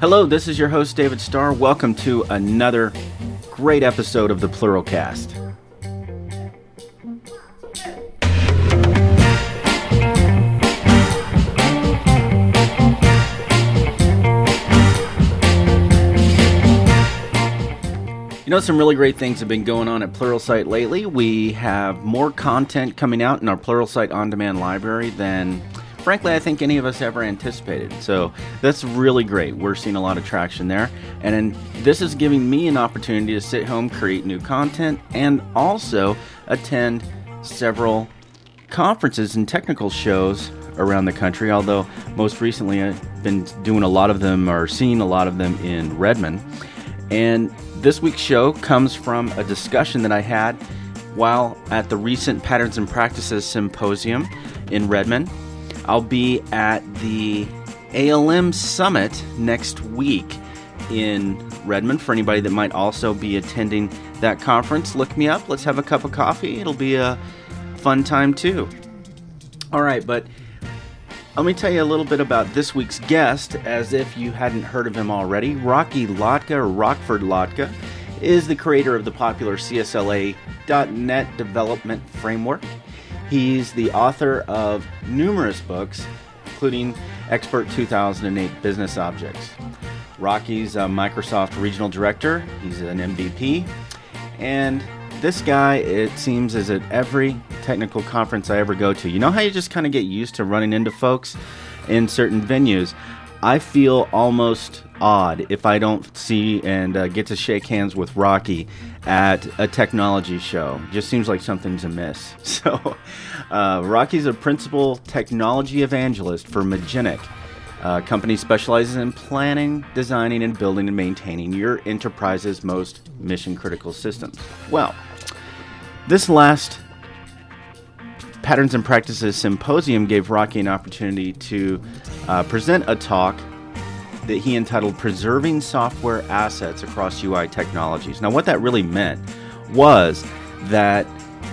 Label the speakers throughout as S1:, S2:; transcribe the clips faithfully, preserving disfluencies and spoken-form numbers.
S1: Hello, this is your host, David Starr. Welcome to another great episode of the Pluralcast. You know, some really great things have been going on at Pluralsight lately. We have more content coming out in our Pluralsight on-demand library than, frankly, I think any of us ever anticipated. So that's really great. We're seeing a lot of traction there. And then this is giving me an opportunity to sit home, create new content, and also attend several conferences and technical shows around the country, although most recently I've been doing a lot of them or seeing a lot of them in Redmond. And this week's show comes from a discussion that I had while at the recent Patterns and Practices Symposium in Redmond. I'll be at the A L M Summit next week in Redmond. For anybody that might also be attending that conference, look me up. Let's have a cup of coffee. It'll be a fun time too. All right, but let me tell you a little bit about this week's guest, as if you hadn't heard of him already. Rocky Lotka, or Rockford Lotka, is the creator of the popular C S L A dot net development framework. He's the author of numerous books, including Expert two thousand eight Business Objects. Rocky's a Microsoft Regional Director. He's an M V P. And this guy, it seems, is at every technical conference I ever go to. You know how you just kind of get used to running into folks in certain venues? I feel almost odd if I don't see and uh, get to shake hands with Rocky at a technology show. Just seems like something's amiss. So, uh, Rocky's a principal technology evangelist for Magenic. A company specializes in planning, designing, and building and maintaining your enterprise's most mission-critical systems. Well, this last Patterns and Practices Symposium gave Rocky an opportunity to uh, present a talk that he entitled Preserving Software Assets Across U I Technologies. Now, what that really meant was that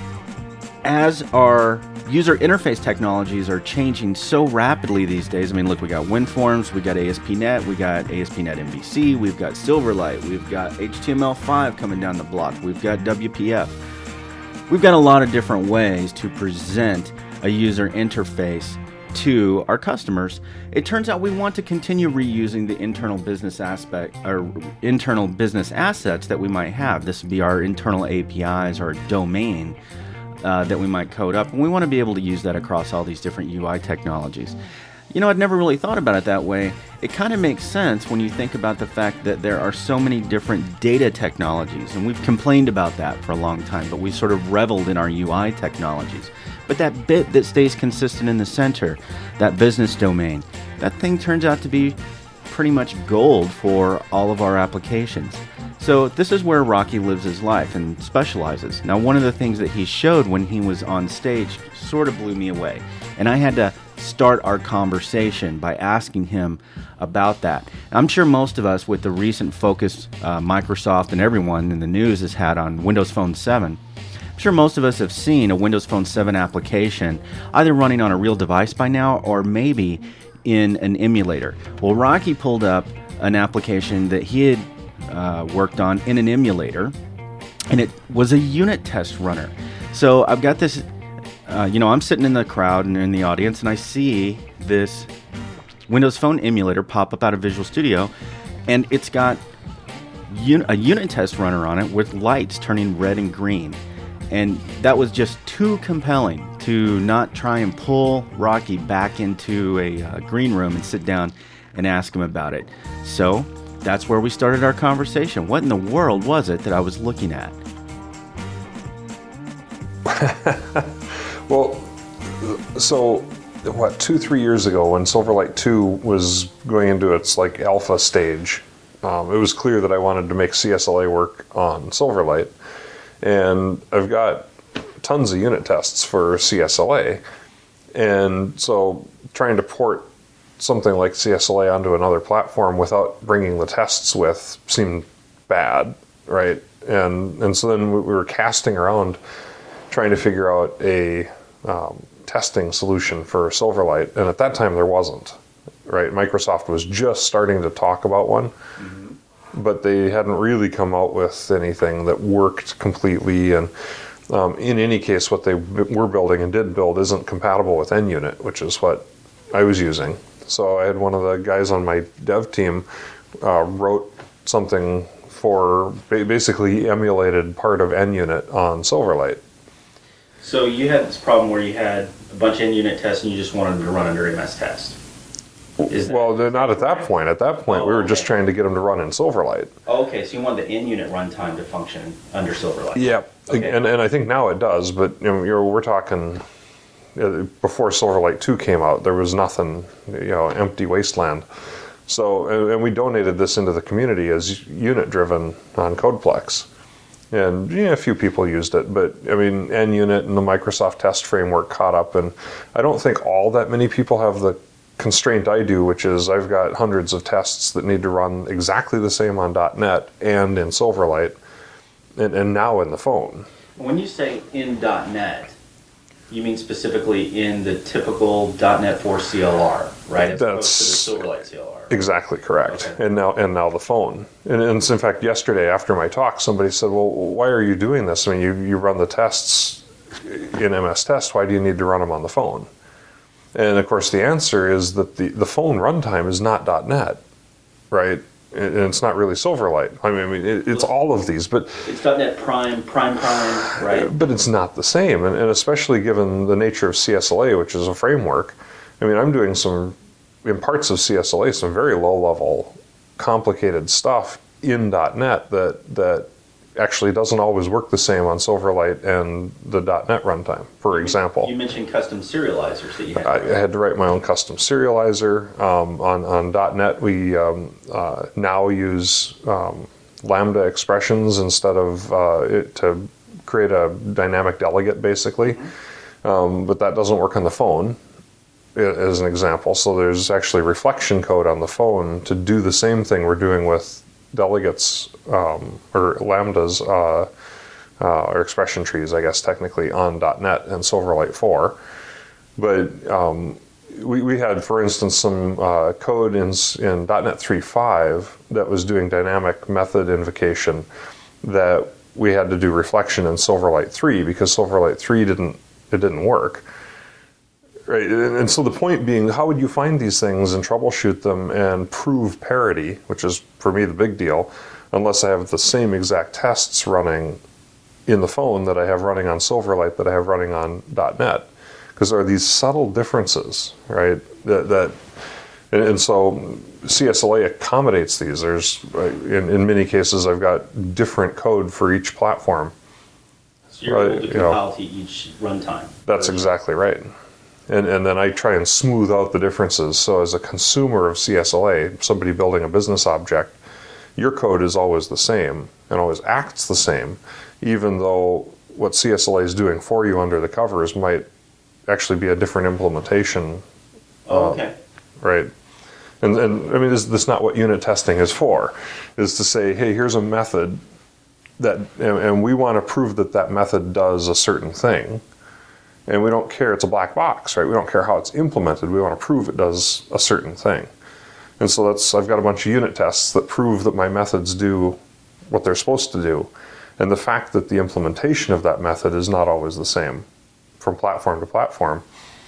S1: as our user interface technologies are changing so rapidly these days, I mean, look, we got WinForms, we got A S P dot net, we got A S P dot net M V C, we've got Silverlight, we've got H T M L five coming down the block, we've got W P F. We've got a lot of different ways to present a user interface to our customers. It turns out we want to continue reusing the internal business aspect or internal business assets that we might have. This would be our internal A P Is or domain uh, that we might code up, and we want to be able to use that across all these different U I technologies. You know, I'd never really thought about it that way. It kind of makes sense when you think about the fact that there are so many different data technologies, and we've complained about that for a long time, but we sort of reveled in our U I technologies. But that bit that stays consistent in the center, that business domain, that thing turns out to be pretty much gold for all of our applications. So this is where Rocky lives his life and specializes. Now, one of the things that he showed when he was on stage sort of blew me away, and I had to start our conversation by asking him about that. I'm sure most of us, with the recent focus uh, Microsoft and everyone in the news has had on Windows Phone seven, I'm sure most of us have seen a Windows Phone seven application either running on a real device by now or maybe in an emulator. Well, Rocky pulled up an application that he had uh, worked on in an emulator, and it was a unit test runner. So I've got this Uh, you know, I'm sitting in the crowd and in the audience, and I see this Windows Phone emulator pop up out of Visual Studio, and it's got un- a unit test runner on it with lights turning red and green. And that was just too compelling to not try and pull Rocky back into a uh, green room and sit down and ask him about it. So that's where we started our conversation. What in the world was it that I was looking at?
S2: Well, so what, two, three years ago when Silverlight two was going into its like alpha stage, um, it was clear that I wanted to make C S L A work on Silverlight. And I've got tons of unit tests for C S L A. And so trying to port something like C S L A onto another platform without bringing the tests with seemed bad, right? And and so then we were casting around trying to figure out a um, testing solution for Silverlight, and at that time there wasn't. right? Microsoft was just starting to talk about one, mm-hmm. but they hadn't really come out with anything that worked completely. And um, in any case, what they were building and did build isn't compatible with N Unit, which is what I was using. So I had one of the guys on my dev team uh, wrote something for basically emulated part of N Unit on Silverlight.
S1: So you had this problem where you had a bunch of N Unit tests and you just wanted them to run under M S Test. Is
S2: well, they're not at that point. At that point, oh, we were okay. just trying to get them to run in Silverlight.
S1: Oh, okay, so you wanted the N Unit runtime to function under Silverlight.
S2: Yeah, okay. and and I think now it does, but you know, you're, we're talking uh, before Silverlight two came out, there was nothing, you know, empty wasteland. So, and, and we donated this into the community as unit-driven on Codeplex. And yeah, a few people used it, but I mean, N Unit and the Microsoft test framework caught up, and I don't think all that many people have the constraint I do, which is I've got hundreds of tests that need to run exactly the same on .NET and in Silverlight, and, and now in the phone.
S1: When you say in .NET, you mean specifically in the typical .NET four C L R, right? As
S2: That's
S1: opposed to the Silverlight C L R. Right?
S2: Exactly correct.
S1: Okay.
S2: And now and now the phone. And, and in fact, yesterday after my talk, somebody said, well, why are you doing this? I mean, you, you run the tests in M S Test. Why do you need to run them on the phone? And of course, the answer is that the, the phone runtime is not .NET, right? And it's not really Silverlight. I mean, I mean it, it's all of these, but
S1: it's .NET Prime, Prime Prime, right?
S2: But it's not the same, and, and especially given the nature of C S L A, which is a framework. I mean, I'm doing some, in parts of C S L A, some very low-level, complicated stuff in .NET that that actually doesn't always work the same on Silverlight and the .NET runtime, for example.
S1: You mentioned custom serializers that you had.
S2: I, I had to write my own custom serializer. Um, on, on .NET, we um, uh, now use um, Lambda expressions instead of uh, it to create a dynamic delegate, basically. Mm-hmm. Um, but that doesn't work on the phone, as an example. So there's actually reflection code on the phone to do the same thing we're doing with delegates um, or lambdas uh, uh, or expression trees, I guess technically, on .NET and Silverlight four. But um, we, we had, for instance, some uh, code in, in .NET three point five that was doing dynamic method invocation that we had to do reflection in Silverlight three because Silverlight three didn't it didn't work. Right, and, and so the point being, how would you find these things and troubleshoot them and prove parity, which is, for me, the big deal, unless I have the same exact tests running in the phone that I have running on Silverlight that I have running on .NET? Because there are these subtle differences, right, that, that and, and so C S L A accommodates these. There's, in, in many cases, I've got different code for each platform.
S1: So you're right, able to compile you know, to each runtime.
S2: That's version. Exactly right. And, and then I try and smooth out the differences. So as a consumer of C S L A, somebody building a business object, your code is always the same and always acts the same, even though what C S L A is doing for you under the covers might actually be a different implementation.
S1: Oh, okay.
S2: Uh, right. And, and I mean, this, this is not what unit testing is for, is to say, hey, here's a method that, and, and we want to prove that that method does a certain thing. And we don't care, it's a black box, right? We don't care how it's implemented. We want to prove it does a certain thing. And so that's, I've got a bunch of unit tests that prove that my methods do what they're supposed to do. And the fact that the implementation of that method is not always the same from platform to platform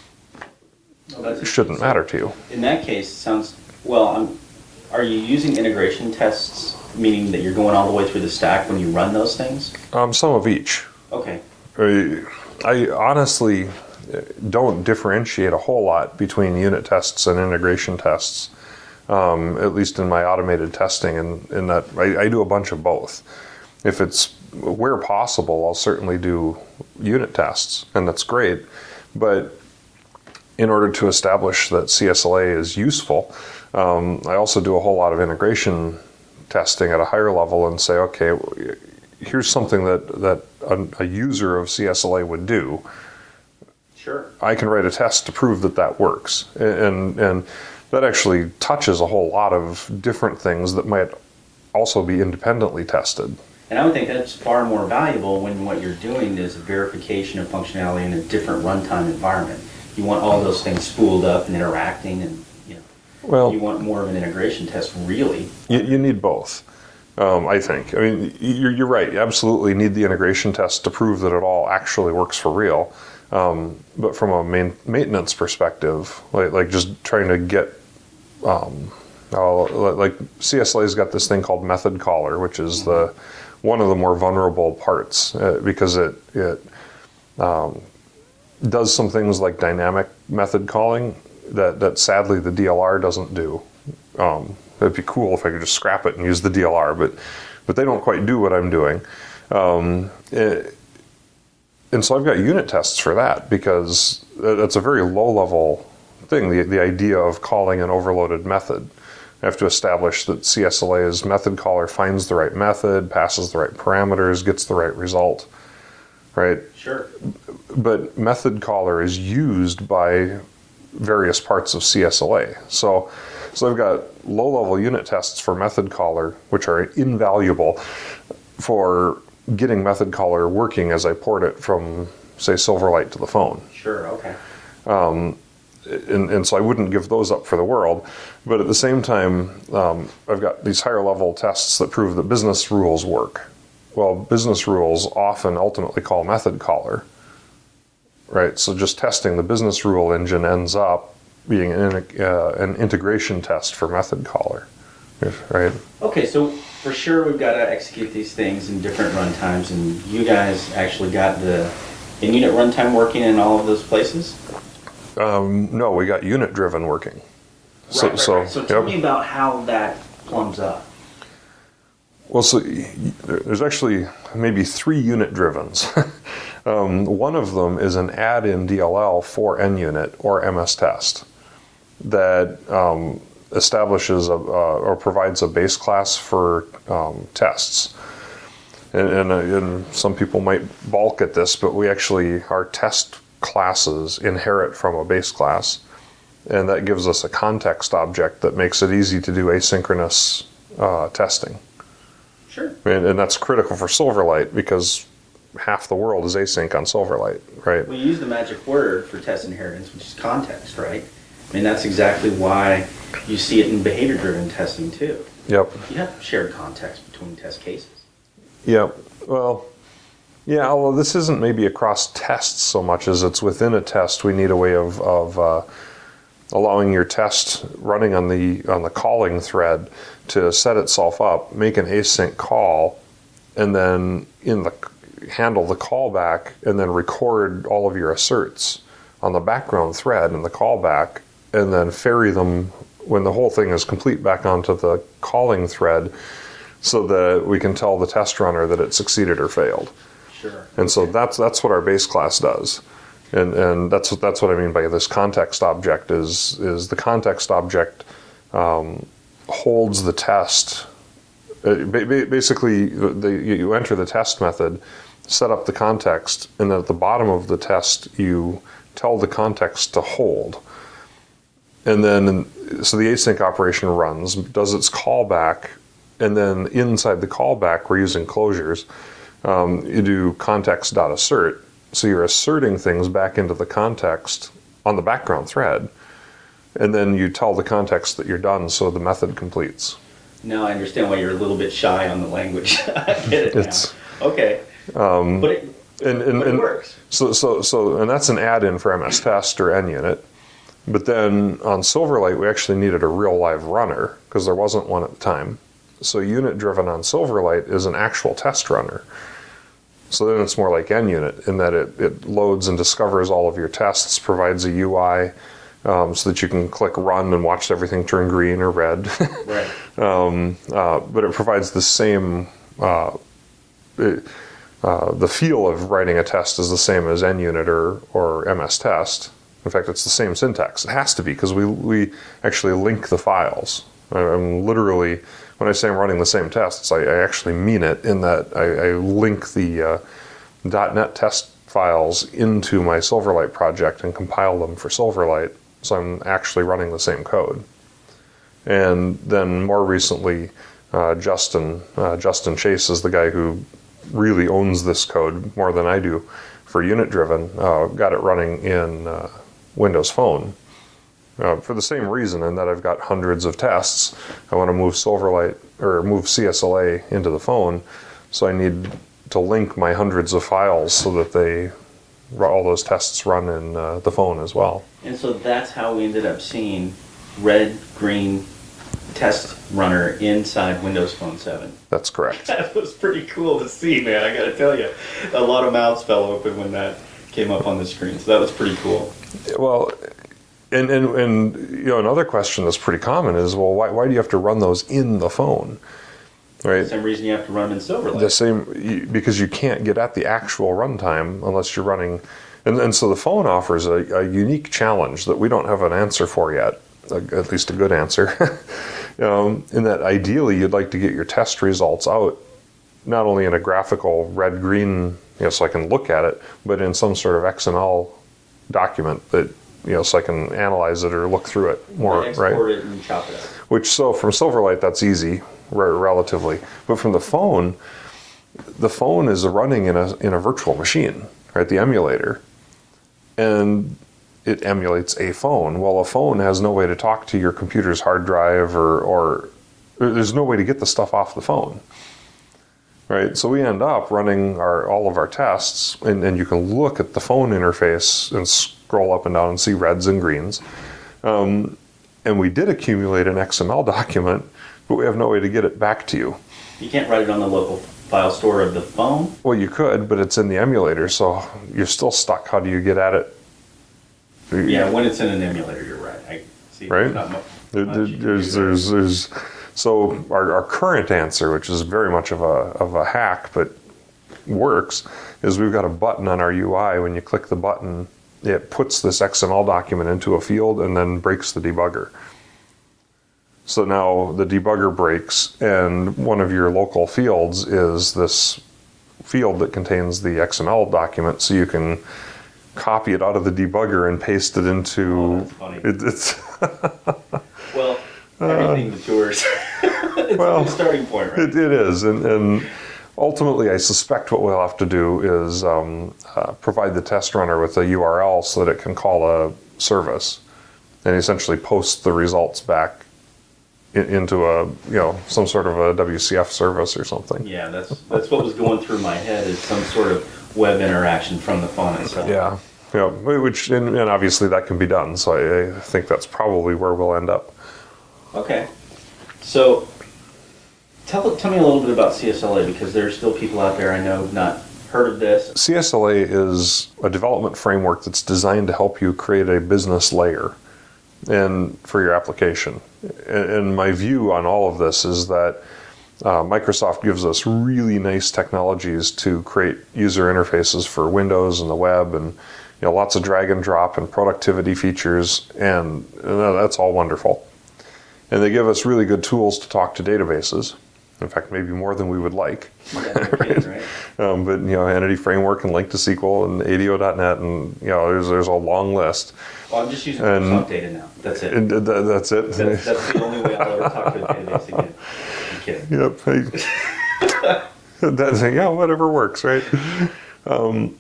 S2: well, shouldn't matter to you.
S1: In that case, it sounds, well, I'm, are you using integration tests, meaning that you're going all the way through the stack when you run those things?
S2: Um, some of each.
S1: Okay.
S2: I, I honestly don't differentiate a whole lot between unit tests and integration tests, um, at least in my automated testing, and in that I, I do a bunch of both. If it's where possible, I'll certainly do unit tests, and that's great. But in order to establish that C S L A is useful, um, I also do a whole lot of integration testing at a higher level and say, okay, here's something that, that a, a user of C S L A would do.
S1: Sure.
S2: I can write a test to prove that that works. And, and that actually touches a whole lot of different things that might also be independently tested.
S1: And I would think that's far more valuable when what you're doing is verification of functionality in a different runtime environment. You want all those things spooled up and interacting, and you know.
S2: Well,
S1: you want more of an integration test, really.
S2: You, you need both, um, I think. I mean, you're, you're right. You absolutely need the integration test to prove that it all actually works for real. Um, but from a main, maintenance perspective, like, like just trying to get, um, uh, like C S L A's got this thing called method caller, which is the one of the more vulnerable parts uh, because it it um, does some things like dynamic method calling that, that sadly the D L R doesn't do. Um, it'd be cool if I could just scrap it and use the D L R, but but they don't quite do what I'm doing. Um, it, and so I've got unit tests for that because that's a very low-level thing, the, the idea of calling an overloaded method. I have to establish that C S L A's method caller finds the right method, passes the right parameters, gets the right result, right?
S1: Sure.
S2: But method caller is used by various parts of C S L A. So, so I've got low-level unit tests for method caller, which are invaluable for getting method caller working as I port it from, say, Silverlight to the phone.
S1: Sure, okay.
S2: Um, and, and so I wouldn't give those up for the world. But at the same time, um, I've got these higher level tests that prove that business rules work. Well, business rules often ultimately call method caller, right? So just testing the business rule engine ends up being an, uh, an integration test for method caller, right?
S1: Okay, so for sure we've got to execute these things in different runtimes, and you guys actually got the in-unit runtime working in all of those places?
S2: Um, no, we got unit-driven working.
S1: Right,
S2: so,
S1: right,
S2: so,
S1: right. So tell
S2: yep.
S1: me about how that plums up.
S2: Well, so there's actually maybe three unit-drivens. um, one of them is an add-in D L L for N unit or M S test that um, establishes a, uh, or provides a base class for um, tests. And, and, uh, and some people might balk at this, but we actually, our test classes inherit from a base class, and that gives us a context object that makes it easy to do asynchronous uh, testing.
S1: Sure.
S2: And, and that's critical for Silverlight because half the world is async on Silverlight, right?
S1: We use the magic word for test inheritance, which is context, right? I mean, that's exactly why you see it in behavior-driven testing, too.
S2: Yep.
S1: You have shared context between test cases.
S2: Yep. Well, yeah, although this isn't maybe across tests so much as it's within a test, we need a way of, of uh, allowing your test running on the on the calling thread to set itself up, make an async call, and then in the handle the callback, and then record all of your asserts on the background thread and the callback, and then ferry them when the whole thing is complete back onto the calling thread, so that we can tell the test runner that it succeeded or failed.
S1: Sure.
S2: And so that's that's what our base class does. And and that's what that's what I mean by this context object is is the context object um, holds the test. Uh, basically, the, you enter the test method, set up the context, and then at the bottom of the test you tell the context to hold. And then so the async operation runs, does its callback, and then inside the callback we're using closures. Um, you do context.assert. So you're asserting things back into the context on the background thread, and then you tell the context that you're done so the method completes.
S1: Now I understand why you're a little bit shy on the language. I get it
S2: It's,
S1: now. Okay.
S2: Um,
S1: but it,
S2: and, and,
S1: but it
S2: and
S1: works.
S2: So, so, so, and that's an add-in for M S Test or N unit. But then on Silverlight, we actually needed a real live runner because there wasn't one at the time. So unit-driven on Silverlight is an actual test runner. So then it's more like N unit in that it, it loads and discovers all of your tests, provides a U I um, so that you can click run and watch everything turn green or red.
S1: Right.
S2: um, uh, but it provides the same, uh, it, uh, the feel of writing a test is the same as N unit or, or M S test. In fact, it's the same syntax. It has to be because we, we actually link the files. I'm literally, when I say I'm running the same tests, I, I actually mean it in that I, I link the uh, .NET test files into my Silverlight project and compile them for Silverlight, so I'm actually running the same code. And then more recently, uh, Justin uh, Justin Chase is the guy who really owns this code more than I do for unit-driven, uh, got it running in uh, Windows Phone. uh, for the same reason, in that I've got hundreds of tests. I want to move Silverlight or move C S L A into the phone, so I need to link my hundreds of files so that they all those tests run in uh, the phone as well.
S1: And so that's how we ended up seeing red, green test runner inside Windows Phone seven.
S2: That's correct.
S1: That was pretty cool to see, man. I got to tell you, a lot of mouths fell open when that came up on the screen. So that was pretty cool.
S2: Well, and and, and you know, another question that's pretty common is, well, why why do you have to run those in the phone? Right.
S1: The same reason you have to run them in Silverlight.
S2: The same, because you can't get at the actual runtime unless you're running, and, and so the phone offers a, a unique challenge that we don't have an answer for yet, a, at least a good answer. um, in that ideally you'd like to get your test results out, not only in a graphical red-green, you know, so I can look at it, but in some sort of X M L document that, you know, so I can analyze it or look through it more,
S1: export
S2: right?
S1: it and chop it up.
S2: Which, so from Silverlight, that's easy, relatively. But from the phone, the phone is running in a in a virtual machine, right? The emulator, and it emulates a phone. Well, a phone has no way to talk to your computer's hard drive, or or there's no way to get the stuff off the phone, right? So we end up running our all of our tests, and, and you can look at the phone interface and scroll up and down and see reds and greens. Um, and we did accumulate an X M L document, but we have no way to get it back to you.
S1: You can't write it on the local file store of the phone?
S2: Well, you could, but it's in the emulator, so you're still stuck. How do you get at it?
S1: Yeah, when it's in an emulator, you're right. I see.
S2: Right?
S1: Not much,
S2: There,
S1: much
S2: there,
S1: you can
S2: there's,
S1: do there.
S2: there's, there's, so our, our current answer, which is very much of a of a hack, but works, is we've got a button on our U I. When you click the button, it puts this X M L document into a field and then breaks the debugger. So now the debugger breaks, and one of your local fields is this field that contains the X M L document, so you can copy it out of the debugger and paste it into...
S1: Oh, that's funny.
S2: It, it's
S1: Well, everything matures. It's
S2: well,
S1: a good starting point, right?
S2: It, it is, and, and ultimately I suspect what we'll have to do is um, uh, provide the test runner with a U R L so that it can call a service and essentially post the results back in, into a, you know, some sort of a W C F service or something.
S1: Yeah, that's that's what was going through my head, is some sort of web interaction from the phone itself.
S2: Yeah, yeah, which and, and obviously that can be done. So I, I think that's probably where we'll end up.
S1: Okay, so tell tell me a little bit about C S L A, because there are still people out there I know who've not heard of this.
S2: C S L A is a development framework that's designed to help you create a business layer and for your application. And, and my view on all of this is that uh, Microsoft gives us really nice technologies to create user interfaces for Windows and the web, and you know, lots of drag and drop and productivity features, and, and that's all wonderful. And they give us really good tools to talk to databases. In fact, maybe more than we would like.
S1: Yeah, no kidding, right?
S2: Um, but you know, Entity Framework and Link to S Q L and A D O dot net, and you know, there's there's a long list.
S1: Well, I'm just using
S2: And-
S1: Microsoft Data now. That's it.
S2: And th- th- that's it.
S1: That's, that's the only way I'll ever talk to a database again. I'm kidding.
S2: Yep. That's, yeah, whatever works, right? Um,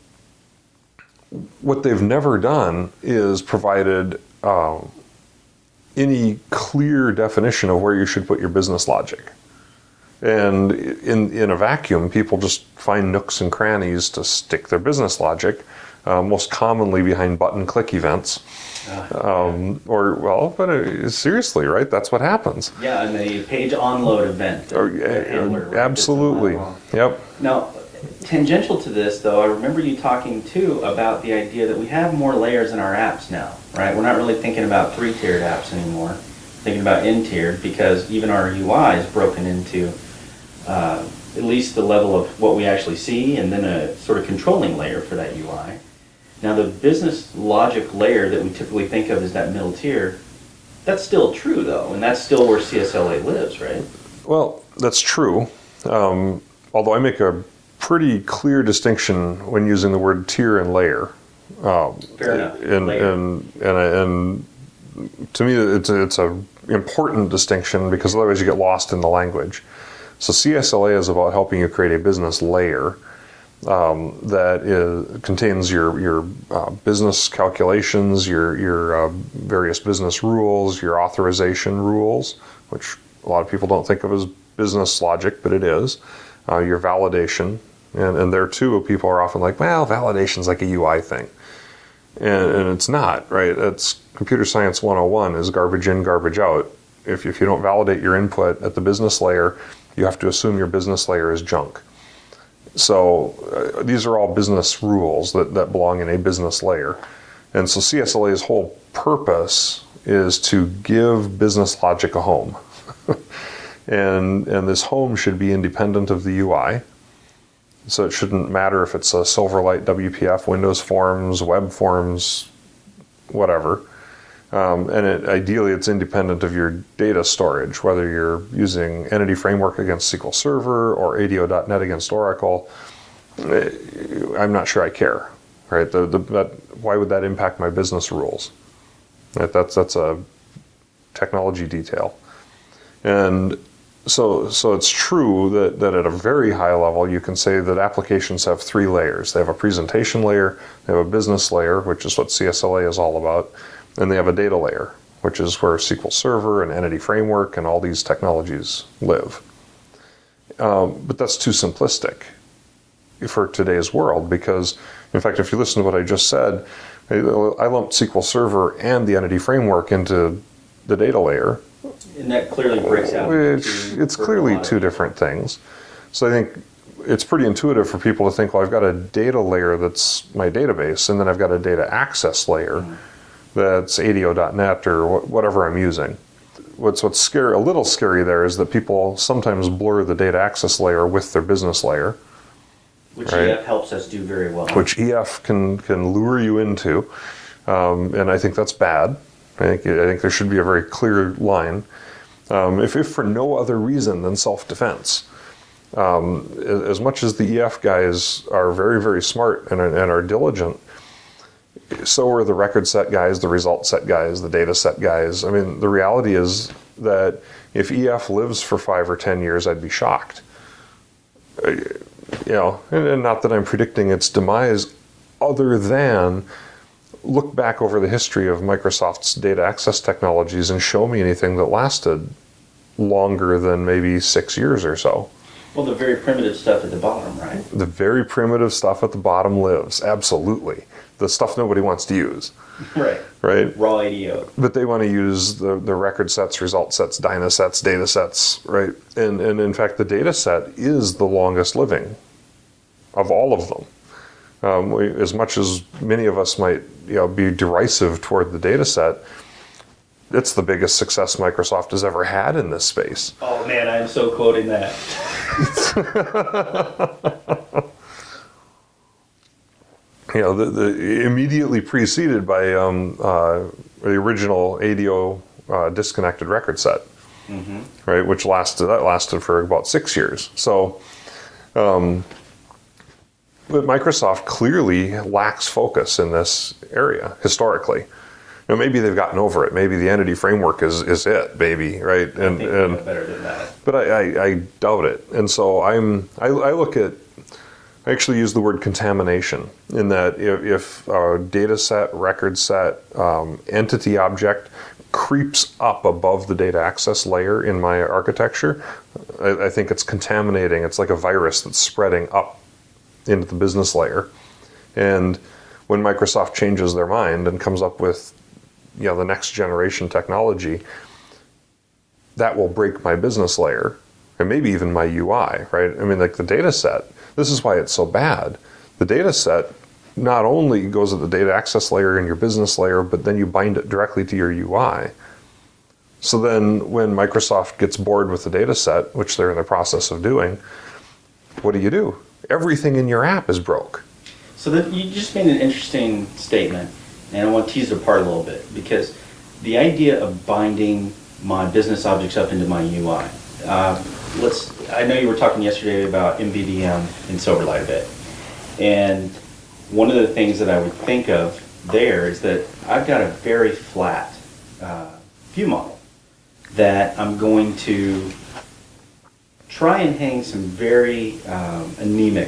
S2: what they've never done is provided um, any clear definition of where you should put your business logic. And in in a vacuum, people just find nooks and crannies to stick their business logic, uh, most commonly behind button click events.
S1: Uh,
S2: Um, or, well, but uh, seriously, right? That's what happens.
S1: yeah, and the page onload event. the-
S2: Oh,
S1: the
S2: yeah,
S1: handler, right,
S2: absolutely.
S1: that's a mile long.
S2: Yep.
S1: Now, tangential to this, though, I remember you talking, too, about the idea that we have more layers in our apps now, right? We're not really thinking about three-tiered apps anymore, thinking about n-tiered, because even our U I is broken into uh, at least the level of what we actually see, and then a sort of controlling layer for that U I. Now, the business logic layer that we typically think of as that middle tier, that's still true, though, and that's still where C S L A lives, right?
S2: Well, that's true. Um, although I make a pretty clear distinction when using the word tier and layer. Um,
S1: Fair enough.
S2: And,
S1: Layer.
S2: and, and, and to me, it's a, it's a important distinction, because otherwise you get lost in the language. So C S L A is about helping you create a business layer, um, that is, contains your your uh, business calculations, your your uh, various business rules, your authorization rules, which a lot of people don't think of as business logic, but it is. Uh, your validation, and, and there too, people are often like, well, validation's like a U I thing. And, and it's not, right? It's computer science one oh one is garbage in, garbage out. If, if you don't validate your input at the business layer, you have to assume your business layer is junk. So uh, these are all business rules that, that belong in a business layer. And so C S L A's whole purpose is to give business logic a home. and and this home should be independent of the U I. So it shouldn't matter if it's a Silverlight, W P F, Windows Forms, Web Forms, whatever. Um, and it, ideally, it's independent of your data storage, whether you're using Entity Framework against S Q L Server or A D O dot net against Oracle. I'm not sure I care, right? The, the, that, why would that impact my business rules? Right? That's that's a technology detail. And so so it's true that, that at a very high level, you can say that applications have three layers. They have a presentation layer, they have a business layer, which is what C S L A is all about, and they have a data layer, which is where S Q L Server and Entity Framework and all these technologies live. Um, but that's too simplistic for today's world, because, in fact, if you listen to what I just said, I lumped S Q L Server and the Entity Framework into the data layer.
S1: And that clearly breaks out.
S2: Which, it's clearly two different things. So I think it's pretty intuitive for people to think, well, I've got a data layer that's my database, and then I've got a data access layer mm. that's A D O dot net or whatever I'm using. What's what's scary, a little scary there is that people sometimes blur the data access layer with their business layer.
S1: Which right? E F helps us do very well.
S2: Which E F can, can lure you into, um, and I think that's bad. I think I think there should be a very clear line, um, if, if for no other reason than self-defense. Um, as much as the E F guys are very, very smart and, and are diligent, so are the record set guys, the result set guys, the data set guys. I mean, the reality is that if E F lives for five or ten years, I'd be shocked. You know, and, and not that I'm predicting its demise, other than look back over the history of Microsoft's data access technologies and show me anything that lasted longer than maybe six years or so.
S1: Well, the very primitive stuff at the bottom, right?
S2: The very primitive stuff at the bottom lives, absolutely. The stuff nobody wants to use.
S1: Right.
S2: Right?
S1: Raw A D O.
S2: But they want to use the, the record sets, result sets, dyna sets, data sets, right? And, and in fact, the data set is the longest living of all of them. Um, we, as much as many of us might, you know, be derisive toward the data set, it's the biggest success Microsoft has ever had in this space.
S1: Oh man, I'm so quoting that.
S2: You know, the, the immediately preceded by um, uh, the original A D O uh, disconnected record set, mm-hmm. right? Which lasted that lasted for about six years. So. Um, But Microsoft clearly lacks focus in this area historically. You know, maybe they've gotten over it. Maybe the Entity Framework is, is it, baby, right? And,
S1: I think
S2: and
S1: better than that.
S2: But I, I, I doubt it. And so I'm I, I look at I actually use the word contamination in that if, if a data set, record set, um, entity object creeps up above the data access layer in my architecture, I, I think it's contaminating. It's like a virus that's spreading up into the business layer. And when Microsoft changes their mind and comes up with, you know, the next generation technology, that will break my business layer and maybe even my U I, right? I mean, like the data set, this is why it's so bad. The data set not only goes at the data access layer in your business layer, but then you bind it directly to your U I. So then when Microsoft gets bored with the data set, which they're in the process of doing, what do you do? Everything in your app is broke.
S1: So that you just made an interesting statement, and I want to tease it apart a little bit, because the idea of binding my business objects up into my U I. Uh, let's. I know you were talking yesterday about M V V M and Silverlight a bit, and one of the things that I would think of there is that I've got a very flat uh, view model that I'm going to try and hang some very um, anemic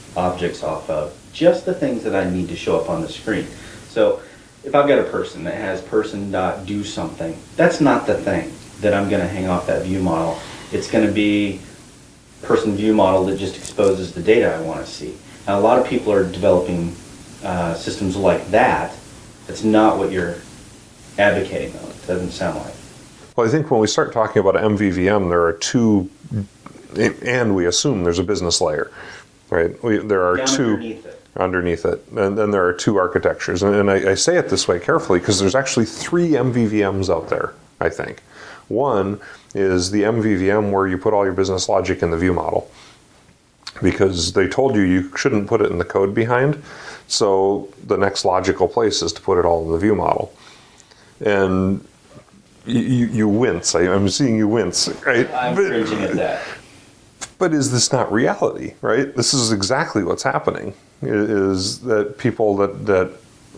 S1: objects off of, just the things that I need to show up on the screen. So if I've got a person that has person dot do something, that's not the thing that I'm going to hang off that view model. It's going to be person view model that just exposes the data I want to see. Now, a lot of people are developing uh, systems like that. That's not what you're advocating, though. It doesn't sound like.
S2: Well, I think when we start talking about M V V M, there are two, and we assume there's a business layer, right? We, there are
S1: Down
S2: two
S1: underneath it.
S2: underneath it, and then there are two architectures. And, and I, I say it this way carefully because there's actually three M V V Ms out there, I think. One is the M V V M where you put all your business logic in the view model, because they told you you shouldn't put it in the code behind, so the next logical place is to put it all in the view model. And you, you wince. I, I'm seeing you wince, right?
S1: I'm
S2: but,
S1: cringing at that.
S2: But is this not reality, right? This is exactly what's happening, is that people that, that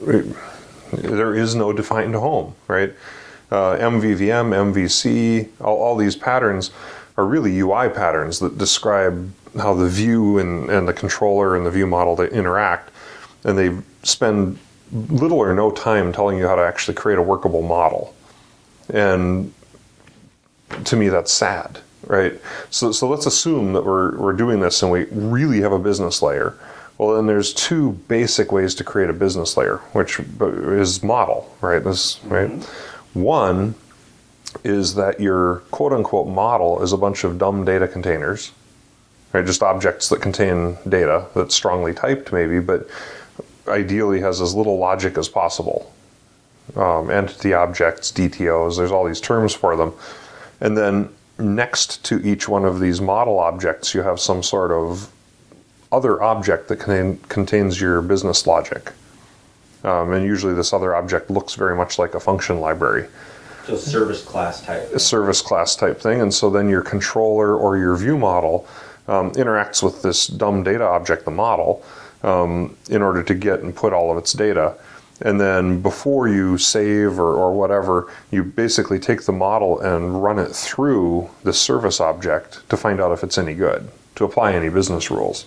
S2: there is no defined home, right? Uh, M V V M, M V C, all, all these patterns are really U I patterns that describe how the view and, and the controller and the view model they interact, and they spend little or no time telling you how to actually create a workable model. And to me, that's sad, right? So, so let's assume that we're we're doing this and we really have a business layer. Well, then there's two basic ways to create a business layer, which is model, right? This, mm-hmm. right? One is that your quote-unquote model is a bunch of dumb data containers, right? Just objects that contain data that's strongly typed, maybe, but ideally has as little logic as possible. Um, entity objects, D T Os, there's all these terms for them. And then next to each one of these model objects, you have some sort of other object that contain, contains your business logic. Um, and usually this other object looks very much like a function library.
S1: So service class type thing.
S2: A service class type thing. And so then your controller or your view model um, interacts with this dumb data object, the model, um, in order to get and put all of its data. And then before you save or, or whatever, you basically take the model and run it through the service object to find out if it's any good, to apply any business rules.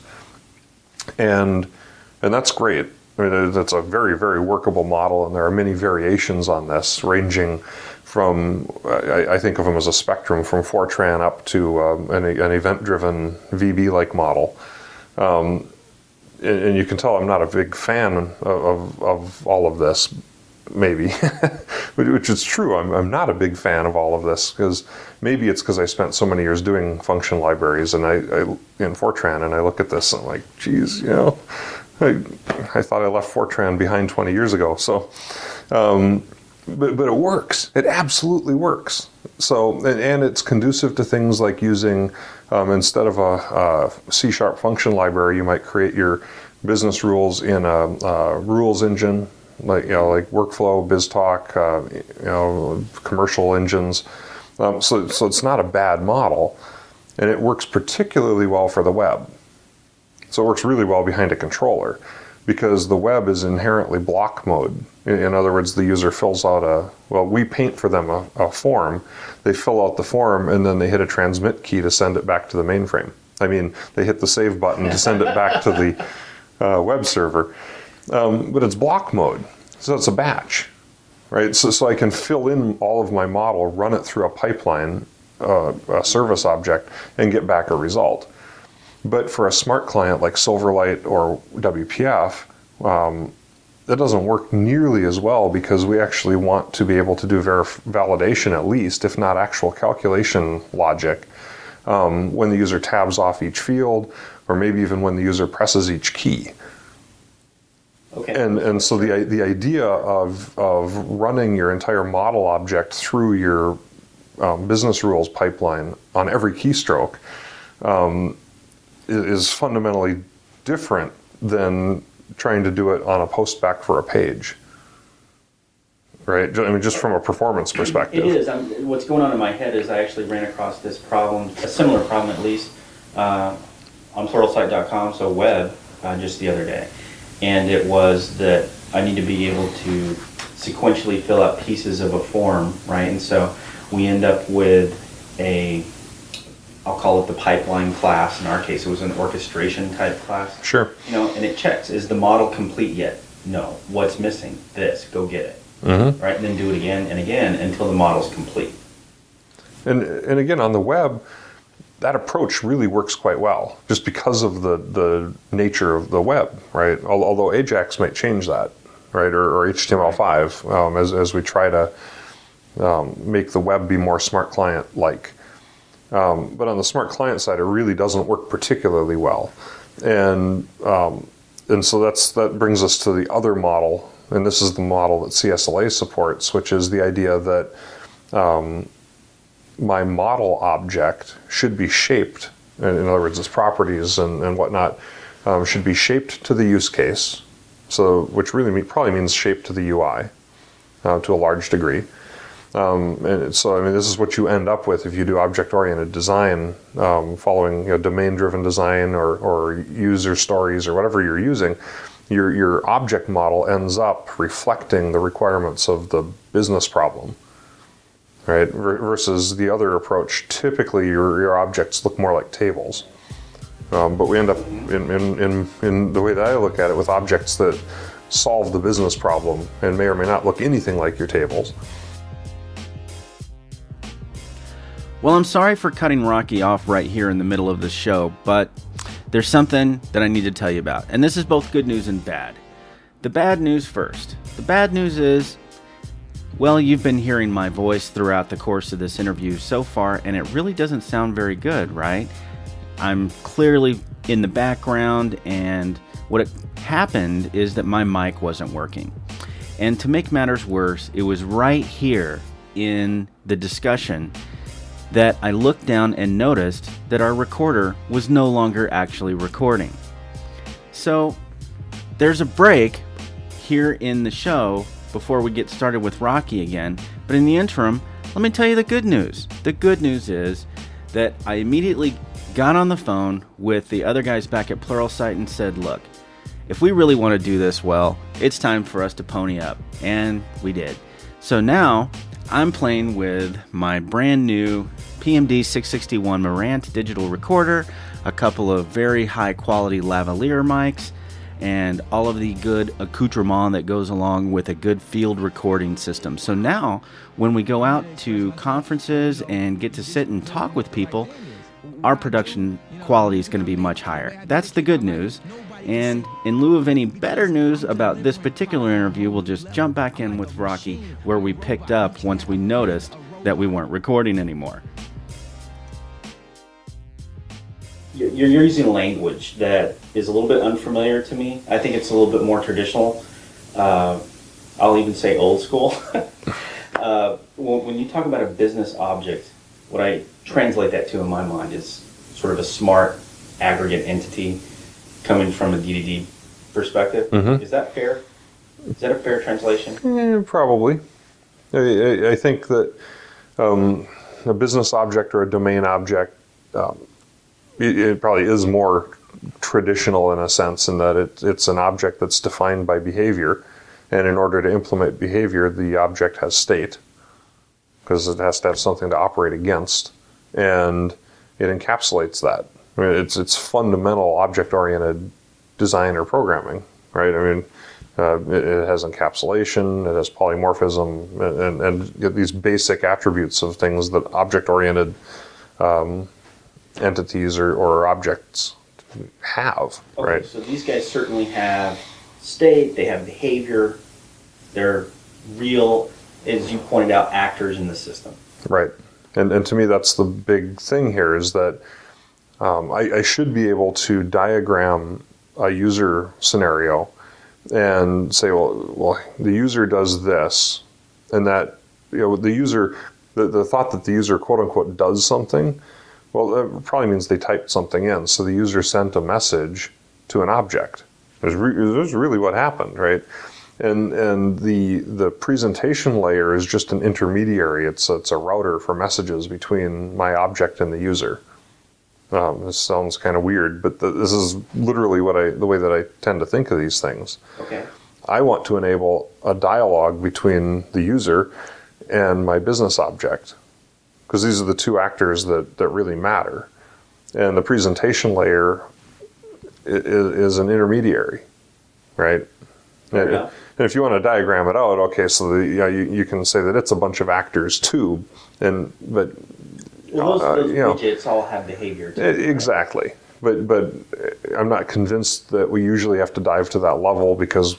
S2: And and that's great. I mean, that's a very, very workable model, and there are many variations on this, ranging from, I, I think of them as a spectrum, from Fortran up to um, an, an event-driven V B-like model. Um, and you can tell I'm not a big fan of, of, of all of this, maybe, which is true. I'm, I'm not a big fan of all of this, because maybe it's because I spent so many years doing function libraries and I, I in Fortran, and I look at this and I'm like, geez, you know, I, I thought I left Fortran behind twenty years ago. So, um, but, but it works. It absolutely works. So, and, and it's conducive to things like using, um, instead of a, a C-sharp function library, you might create your business rules in a, a rules engine, like, you know, like Workflow, BizTalk, uh, you know, commercial engines. Um, so, so it's not a bad model, and it works particularly well for the web. So it works really well behind a controller, because the web is inherently block mode. In, in other words, the user fills out a, well, we paint for them a, a form, they fill out the form, and then they hit a transmit key to send it back to the mainframe. I mean, they hit the save button to send it back to the uh, web server. Um, but it's block mode, so it's a batch, right? So, so I can fill in all of my model, run it through a pipeline, uh, a service object, and get back a result. But for a smart client like Silverlight or W P F, um, that doesn't work nearly as well, because we actually want to be able to do verif- validation at least, if not actual calculation logic, um, when the user tabs off each field, or maybe even when the user presses each key.
S1: Okay.
S2: And and so the the idea of of running your entire model object through your um, business rules pipeline on every keystroke um, is, is fundamentally different than trying to do it on a postback for a page, right? I mean, just from a performance perspective.
S1: It is. I'm, what's going on in my head is I actually ran across this problem, a similar problem at least, uh, on pluralsight dot com, so web, uh, just the other day. And it was that I need to be able to sequentially fill out pieces of a form, right? And so we end up with a I'll call it the pipeline class. In our case, it was an orchestration type class.
S2: Sure.
S1: You know, and it checks, is the model complete yet? No. What's missing? This. Go get it.
S2: Mm-hmm.
S1: Right? And then do it again and again until the model's complete.
S2: And and again, on the web, that approach really works quite well, just because of the, the nature of the web, right? Although Ajax might change that, right? Or, or H T M L five, um, as, as we try to um, make the web be more smart client-like. Um, but on the smart client side, it really doesn't work particularly well. And um, and so that's that brings us to the other model, and this is the model that C S L A supports, which is the idea that um, my model object should be shaped, in other words, its properties and, and whatnot, um, should be shaped to the use case, so which really mean, probably means shaped to the U I uh, to a large degree. Um, and so, I mean, this is what you end up with if you do object-oriented design, um, following you know, domain-driven design or, or user stories or whatever you're using. Your your object model ends up reflecting the requirements of the business problem, right? Versus the other approach, typically your, your objects look more like tables. Um, but we end up in, in, in, in the way that I look at it with objects that solve the business problem and may or may not look anything like your tables.
S1: Well, I'm sorry for cutting Rocky off right here in the middle of the show, but there's something that I need to tell you about. And this is both good news and bad. The bad news first. The bad news is, well, you've been hearing my voice throughout the course of this interview so far, and it really doesn't sound very good, right? I'm clearly in the background, and what it happened is that my mic wasn't working. And to make matters worse, it was right here in the discussion that I looked down and noticed that our recorder was no longer actually recording. So there's a break here in the show before we get started with Rocky again. But in the interim, let me tell you the good news. The good news is that I immediately got on the phone with the other guys back at Pluralsight and said, look, if we really want to do this well, it's time for us to pony up. And we did. So now I'm playing with my brand new P M D six sixty-one Marantz digital recorder, a couple of very high quality lavalier mics, and all of the good accoutrement that goes along with a good field recording system. So now when we go out to conferences and get to sit and talk with people, our production quality is going to be much higher. That's the good news. And in lieu of any better news about this particular interview, we'll just jump back in with Rocky where we picked up once we noticed that we weren't recording anymore. You're using language that is a little bit unfamiliar to me. I think it's a little bit more traditional. Uh, I'll even say old school. uh, when you talk about a business object, what I translate that to in my mind is sort of a smart aggregate entity coming from a D D D perspective. Mm-hmm. Is that fair? Is that a fair translation?
S2: Eh, probably. I, I, I think that um, a business object or a domain object, um, it, it probably is more traditional in a sense in that it, it's an object that's defined by behavior. And in order to implement behavior, the object has state, because it has to have something to operate against. And it encapsulates that. I mean, it's it's fundamental object-oriented design or programming, right? I mean, uh, it, it has encapsulation, it has polymorphism, and, and, and these basic attributes of things that object-oriented um, entities or, or objects have,
S1: okay,
S2: right?
S1: So these guys certainly have state, they have behavior, they're real, as you pointed out, actors in the system.
S2: Right. And and to me, that's the big thing here is that um, I, I should be able to diagram a user scenario and say, well, well, the user does this, and that, you know, the user, the, the thought that the user, quote unquote, does something, well, that probably means they typed something in. So the user sent a message to an object. That's re- really what happened, right? And and the the presentation layer is just an intermediary. It's it's a router for messages between my object and the user. Um, this sounds kind of weird, but the, this is literally what I the way that I tend to think of these things.
S1: Okay.
S2: I want to enable a dialogue between the user and my business object, because these are the two actors that, that really matter. and the presentation layer is, is an intermediary, right? And, and if you want to diagram it out, okay, so the, yeah, you, you can say that it's a bunch of actors too, and but
S1: well, those,
S2: uh,
S1: those
S2: you know,
S1: widgets all have behavior too,
S2: exactly. Right? But but I'm not convinced that we usually have to dive to that level because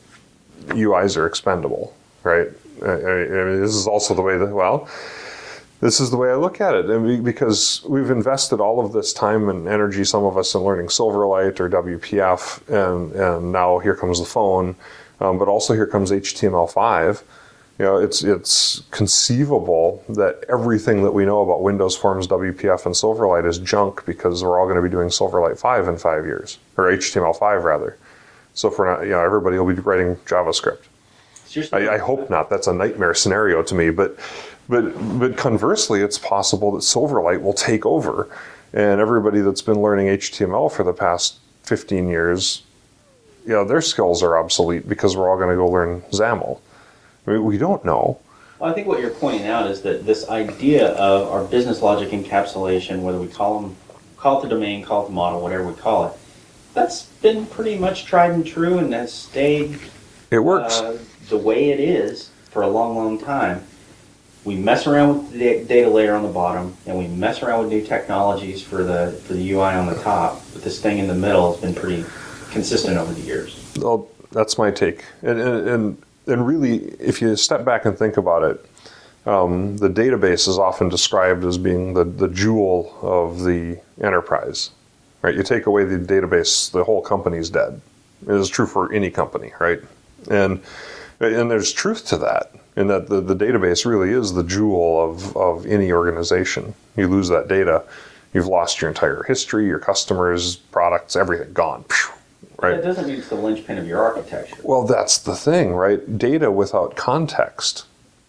S2: U Is are expendable, right? I, I mean, this is also the way that, well, this is the way I look at it. And we, because we've invested all of this time and energy, some of us in learning Silverlight or W P F, and, and now here comes the phone, um, but also here comes H T M L five. You know, it's it's conceivable that everything that we know about Windows Forms, W P F, and Silverlight is junk because we're all going to be doing Silverlight five in five years, or H T M L five rather. So if we're not, you know, everybody will be writing JavaScript. I, I hope not. That's a nightmare scenario to me. But, but, but conversely, it's possible that Silverlight will take over, and everybody that's been learning H T M L for the past fifteen years, you know, their skills are obsolete because we're all going to go learn XAML. I mean, we don't know.
S1: Well, I think what you're pointing out is that this idea of our business logic encapsulation, whether we call them, call it the domain, call it the model, whatever we call it, that's been pretty much tried and true and has stayed
S2: it works.
S1: Uh, the way it is for a long, long time. We mess around with the data layer on the bottom, and we mess around with new technologies for the for the U I on the top. But this thing in the middle has been pretty consistent over the years.
S2: Well, that's my take. And and and, and really, if you step back and think about it, um, the database is often described as being the, the jewel of the enterprise. Right? You take away the database, the whole company's dead. It is true for any company, right? And and there's truth to that, in that the, the database really is the jewel of, of any organization. You lose that data, you've lost your entire history, your customers, products, everything gone. Right?
S1: That doesn't mean it's the linchpin of your architecture.
S2: Well, that's the thing, right? Data without context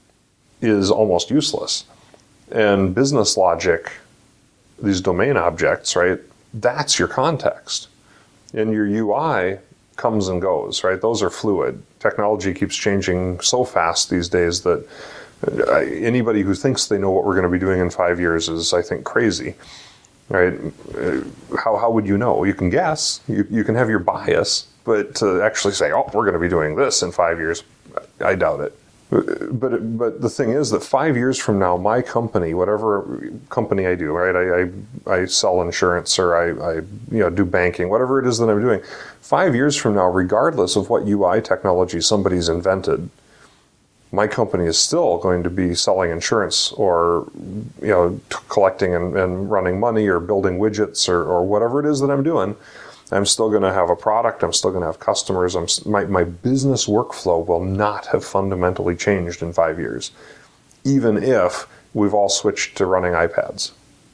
S2: is almost useless. And business logic, these domain objects, right? That's your context. And your U I comes and goes, right? Those are fluid. Technology keeps changing so fast these days that anybody who thinks they know what we're going to be doing in five years is, I think, crazy, right? How how would you know? You can guess, you you can have your bias, but to actually say, oh, we're going to be doing this in five years, I doubt it. But but the thing is that five years from now, my company, whatever company I do, right? I I, I sell insurance, or I, I you know do banking, whatever it is that I'm doing. Five years from now, regardless of what U I technology somebody's invented, my company is still going to be selling insurance, or you know t- collecting and, and running money, or building widgets, or, or whatever it is that I'm doing. I'm still going to have a product. I'm still going to have customers. I'm, my, my business workflow will not have fundamentally changed in five years, even if we've all switched to running iPads.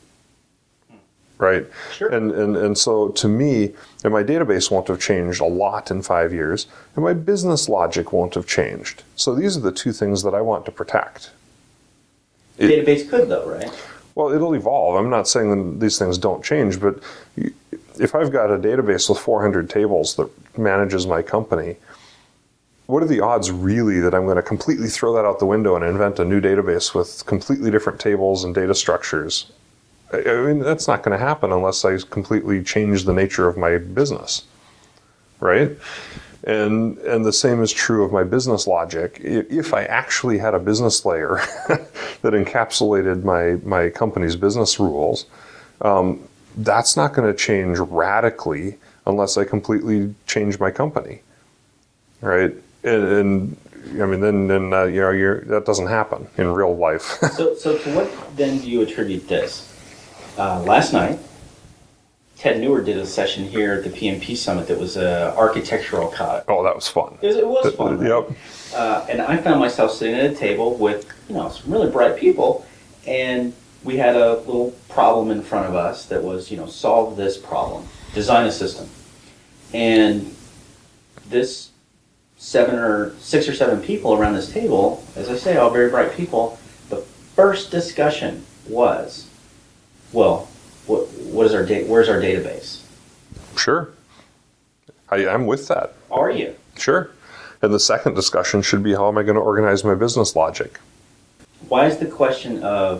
S2: Right?
S1: Sure.
S2: And, and, and so to me, and my database won't have changed a lot in five years, and my business logic won't have changed. So these are the two things that I want to protect.
S1: The database could, though, right?
S2: Well, it'll evolve. I'm not saying that these things don't change, but if I've got a database with four hundred tables that manages my company, what are the odds really that I'm going to completely throw that out the window and invent a new database with completely different tables and data structures? I mean, that's not going to happen unless I completely change the nature of my business, right? And and the same is true of my business logic. If I actually had a business layer that encapsulated my, my company's business rules, um, that's not going to change radically unless I completely change my company, right? And, and I mean, then then uh, you know you're, that doesn't happen in real life.
S1: so so to what then do you attribute this? Uh, last night, Ted Newer did a session here at the P M P Summit that was uh, architectural cut.
S2: Oh, that was fun.
S1: It was, it was fun. Right?
S2: Yep.
S1: Uh, and I found myself sitting at a table with, you know, some really bright people, and we had a little problem in front of us that was, you know, solve this problem, design a system. And this seven or six or seven people around this table, as I say, all very bright people, the first discussion was, well, what, what is our da- where's our database?
S2: Sure. I, I'm with that.
S1: Are you?
S2: Sure. And the second discussion should be, how am I going to organize my business logic?
S1: Why is the question of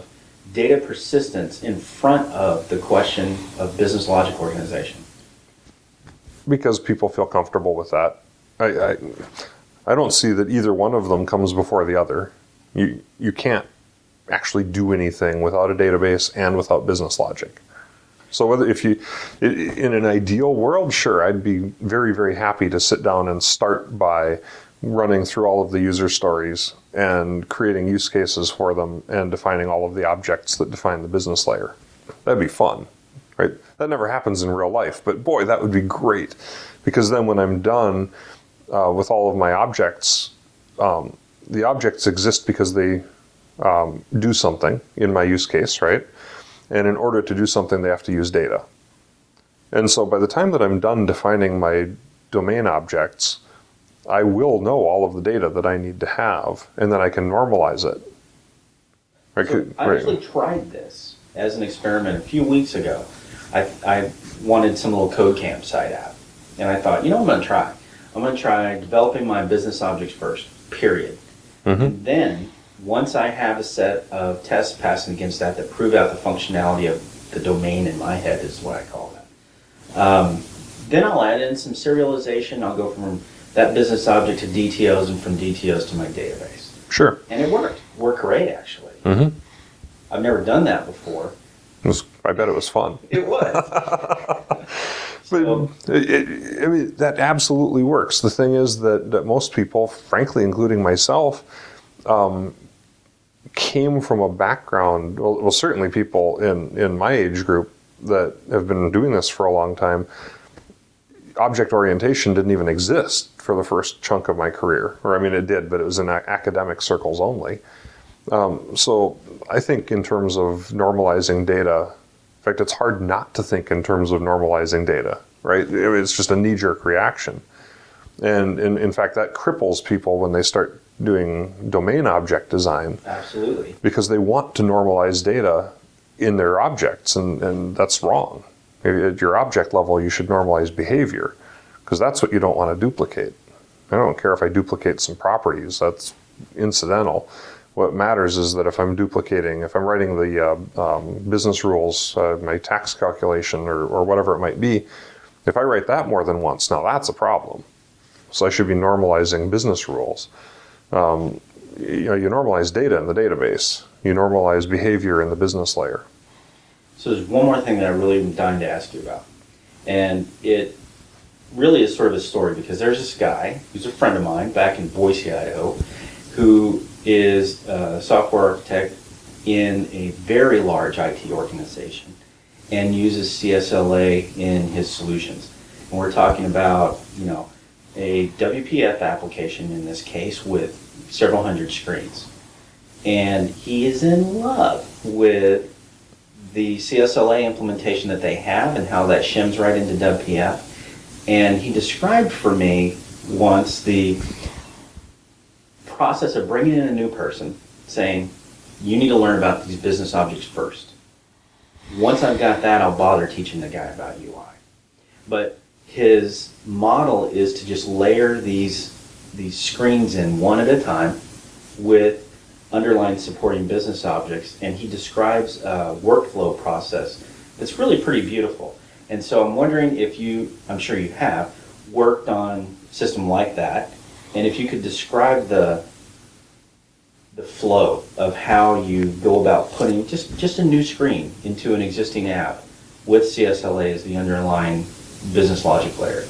S1: data persistence in front of the question of business logic organization?
S2: Because people feel comfortable with that. I, I, I don't see that either one of them comes before the other. You, you can't actually do anything without a database and without business logic. So whether if you, in an ideal world, sure, I'd be very, very happy to sit down and start by running through all of the user stories and creating use cases for them and defining all of the objects that define the business layer. That'd be fun, right? That never happens in real life, but boy, that would be great. Because then when I'm done uh, with all of my objects, um, the objects exist because they um, do something in my use case, right? And in order to do something, they have to use data. And so by the time that I'm done defining my domain objects, I will know all of the data that I need to have, and then I can normalize it. I,
S1: So
S2: could,
S1: I
S2: right.
S1: actually tried this as an experiment a few weeks ago. I, I wanted some little code campsite app, and I thought, you know what I'm going to try? I'm going to try developing my business objects first, period.
S2: Mm-hmm.
S1: And then, once I have a set of tests passing against that that prove out the functionality of the domain in my head, is what I call that. Um, then I'll add in some serialization. I'll go from that business object to D T Os and from D T Os to my database.
S2: Sure.
S1: And it worked. Worked great, actually.
S2: Mm-hmm.
S1: I've never done that before.
S2: It was, I bet it was fun.
S1: It was.
S2: But it, it, I mean, that absolutely works. The thing is that, that most people, frankly, including myself, um, came from a background, well, well, certainly people in, in my age group that have been doing this for a long time, object orientation didn't even exist for the first chunk of my career. Or, I mean, it did, but it was in academic circles only. Um, so I think in terms of normalizing data, in fact, it's hard not to think in terms of normalizing data, right? It's just a knee-jerk reaction. And in, in fact, that cripples people when they start doing domain object design.
S1: Absolutely.
S2: Because they want to normalize data in their objects, and, and that's wrong. Maybe at your object level, you should normalize behavior, because that's what you don't want to duplicate. I don't care if I duplicate some properties, that's incidental. What matters is that if I'm duplicating, if I'm writing the uh, um, business rules, uh, my tax calculation, or, or whatever it might be, if I write that more than once, now that's a problem. So I should be normalizing business rules. Um, you know, you normalize data in the database. You normalize behavior in the business layer.
S1: So there's one more thing that I really am dying to ask you about. And it really is sort of a story, because there's this guy who's a friend of mine back in Boise, Idaho, who is a software architect in a very large I T organization and uses C S L A in his solutions. And we're talking about, you know, a W P F application in this case with several hundred screens. And he is in love with the C S L A implementation that they have and how that shims right into W P F. And he described for me once the process of bringing in a new person, saying, you need to learn about these business objects first. Once I've got that, I'll bother teaching the guy about U I. But his model is to just layer these, these screens in one at a time with underlying supporting business objects, and he describes a workflow process that's really pretty beautiful. And so I'm wondering if you, I'm sure you have, worked on a system like that, and if you could describe the the flow of how you go about putting just, just a new screen into an existing app with C S L A as the underlying business logic layer.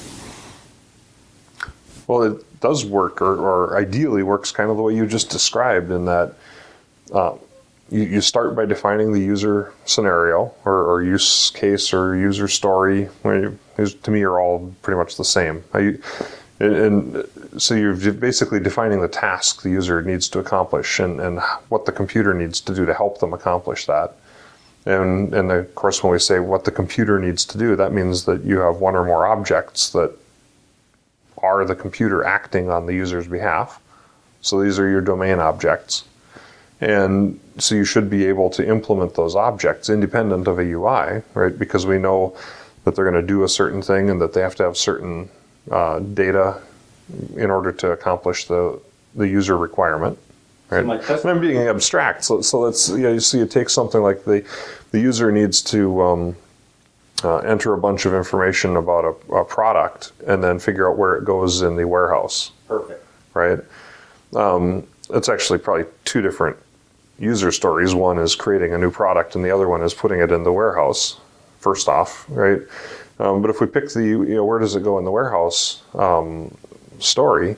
S2: Well, it does work, or, or ideally works kind of the way you just described, in that uh, you, you start by defining the user scenario, or, or use case, or user story. I mean, to me, are all pretty much the same. I, and, and so you're basically defining the task the user needs to accomplish, and, and what the computer needs to do to help them accomplish that. And, and of course, when we say what the computer needs to do, that means that you have one or more objects that are the computer acting on the user's behalf. So these are your domain objects. And so you should be able to implement those objects independent of a U I, right? Because we know that they're going to do a certain thing and that they have to have certain uh, data in order to accomplish the, the user requirement. right?
S1: my custom-
S2: and I'm being abstract. So, so let's, you know, you see, you take something like the, the user needs to um, uh, enter a bunch of information about a, a product and then figure out where it goes in the warehouse.
S1: Perfect.
S2: Right? Um, it's actually probably two different user stories. One is creating a new product, and the other one is putting it in the warehouse. First off, right? Um, but if we pick the, you know, where does it go in the warehouse um, story,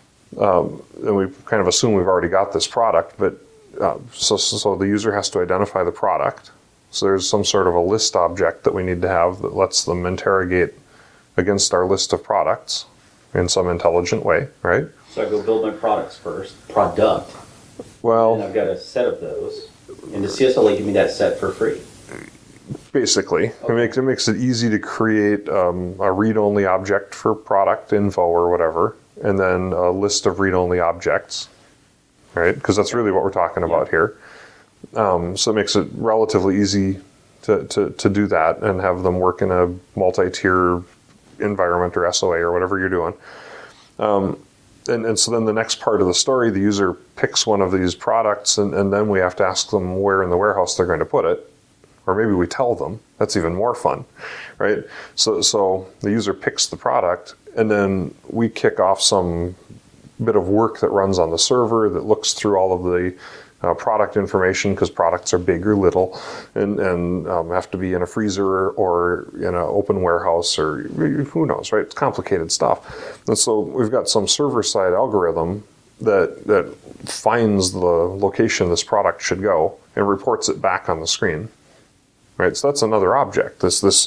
S2: um, then we kind of assume we've already got this product. But uh, so, so the user has to identify the product. So there's some sort of a list object that we need to have that lets them interrogate against our list of products in some intelligent way, right?
S1: So I go build my products first, product.
S2: Well,
S1: and I've got a set of those. And does C S L A give me that set for free?
S2: Basically, okay. it makes it makes it easy to create um, a read-only object for product info or whatever, and then a list of read-only objects, right? Because that's really what we're talking about yeah. here. Um, so it makes it relatively easy to, to, to do that and have them work in a multi-tier environment or S O A or whatever you're doing. Um, and, and so then the next part of the story, the user picks one of these products, and, and then we have to ask them where in the warehouse they're going to put it. Or maybe we tell them. That's even more fun, right? So, so the user picks the product, and then we kick off some bit of work that runs on the server that looks through all of the uh, product information, because products are big or little, and, and um, have to be in a freezer or in an open warehouse, or who knows, right? It's complicated stuff. And so we've got some server-side algorithm that that finds the location this product should go and reports it back on the screen. Right, so that's another object. This, this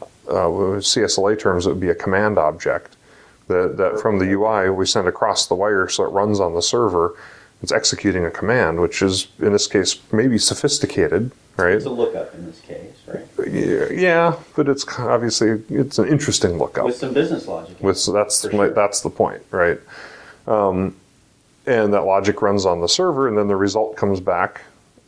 S2: uh, C S L A terms, it would be a command object that, that from the U I we send across the wire, so it runs on the server. It's executing a command, which is, in this case, maybe sophisticated, right?
S1: It's a lookup in this case, right?
S2: Yeah, yeah, but it's obviously it's an interesting lookup
S1: with some business logic.
S2: With so that's
S1: For
S2: my,
S1: sure.
S2: that's the point, right? Um, and that logic runs on the server, and then the result comes back.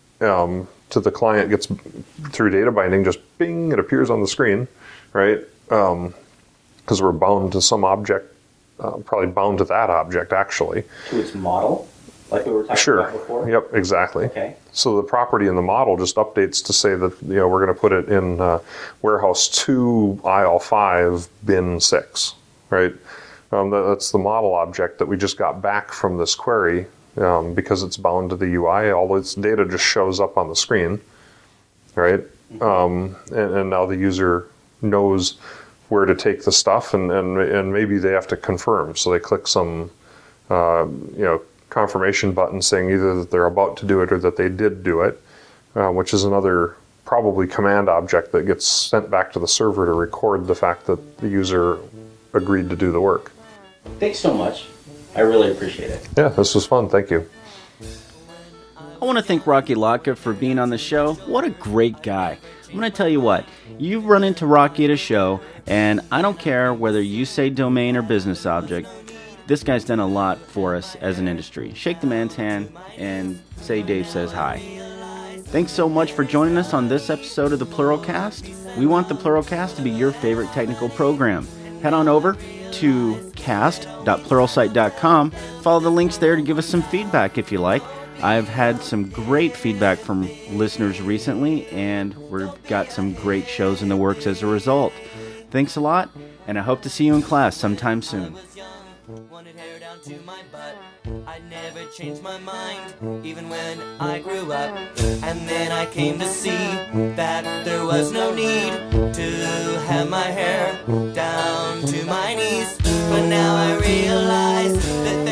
S2: Um, to the client, gets through data binding, just bing, it appears on the screen, right? Because um, we're bound to some object, uh, probably bound to that object, actually.
S1: To its model, like we were talking
S2: sure.
S1: about before?
S2: Yep, exactly.
S1: Okay.
S2: So the property in the model just updates to say that, you know, we're going to put it in uh, warehouse two, aisle five, bin six, right? Um, that, that's the model object that we just got back from this query. Um, because it's bound to the U I, all its data just shows up on the screen, right? Mm-hmm. Um, and, and now the user knows where to take the stuff, and, and, and maybe they have to confirm. So they click some, uh, you know, confirmation button saying either that they're about to do it or that they did do it, uh, which is another probably command object that gets sent back to the server to record the fact that the user agreed to do the work.
S1: Thanks so much. I really appreciate it.
S2: Yeah, this was fun. Thank you.
S1: I want to thank Rocky Latka for being on the show. What a great guy. I'm going to tell you what, you run into Rocky at a show, and I don't care whether you say domain or business object, this guy's done a lot for us as an industry. Shake the man's hand and say Dave says hi. Thanks so much for joining us on this episode of the Pluralcast. We want the Pluralcast to be your favorite technical program. Head on over to cast dot pluralsight dot com. Follow the links there to give us some feedback if you like. I've had some great feedback from listeners recently, and we've got some great shows in the works as a result. Thanks a lot, and I hope to see you in class sometime soon. Wanted hair down to my butt. I never changed my mind, even when I grew up. And then I came to see that there was no need to have my hair down to my knees. But now I realize that